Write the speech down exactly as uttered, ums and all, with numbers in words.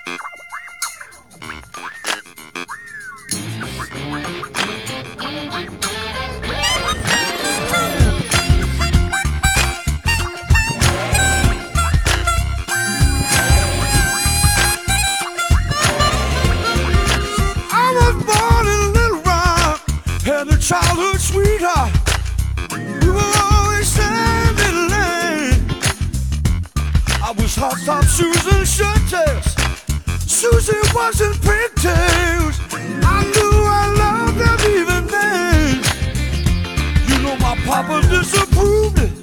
Childhood sweetheart, we were always hand in hand. I was hot top shoes and shirt tails, Susie wasn't pigtails. I knew I loved her even then. You know my papa disapproved it,